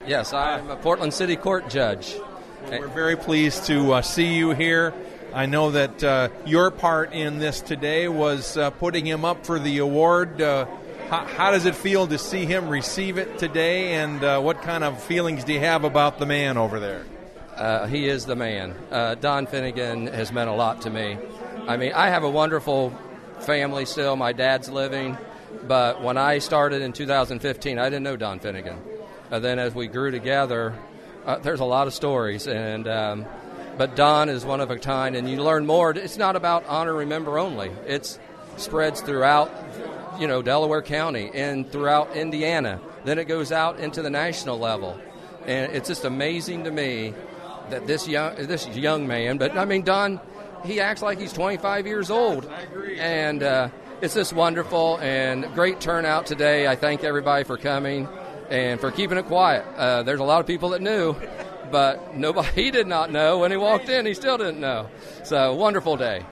Yes, I'm a Portland City Court judge. We're very pleased to see you here. I know that your part in this today was putting him up for the award. How does it feel to see him receive it today, and what kind of feelings do you have about the man over there? He is the man. Don Finnegan has meant a lot to me. I mean, I have a wonderful family still. My dad's living. But when I started in 2015, I didn't know Don Finnegan. Then as we grew together, there's a lot of stories. But Don is one of a kind, and you learn more. It's not about honor, remember only. It spreads throughout, Delaware County and throughout Indiana. Then it goes out into the national level. And it's just amazing to me that this young man, but I mean, Don, he acts like he's 25 years old. I agree. And it's just wonderful and great turnout today. I thank everybody for coming and for keeping it quiet. There's a lot of people that knew, but he did not know when he walked in. He still didn't know. So, wonderful day.